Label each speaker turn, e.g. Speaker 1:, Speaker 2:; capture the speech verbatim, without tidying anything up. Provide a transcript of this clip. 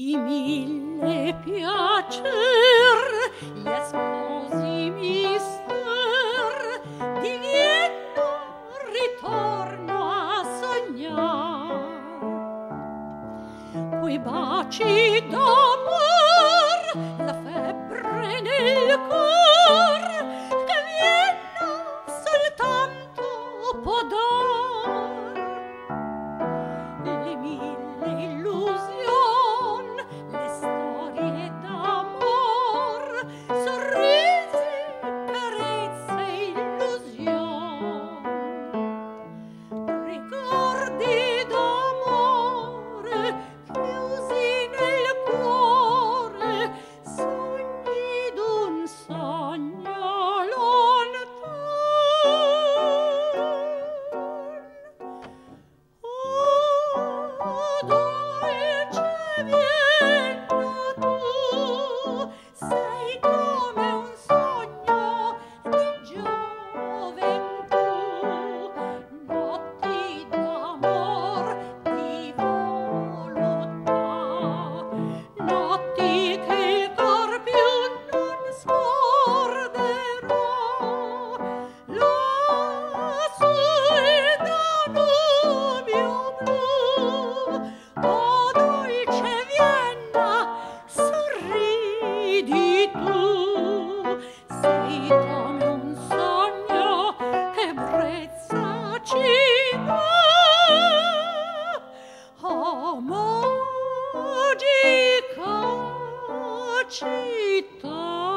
Speaker 1: di mille piacer gli sposi mister di Vienna ritorno a sognar quei baci d'amor la febbre nel cor che Vienna soltanto può dar le mille illusion le storie d'amor sorrisi carezze illusion ricordi d'amore chiusi nel cuore sogni d'un sogno lontan oh dolce Vienna tu sei come un sogno di gioventù notti d'amor di voluttà notti che il cor più non scorderà lassù il Danubio blu oh dolce Vienna sorridi tu sei come un sogno che brezza ci dà oh magica città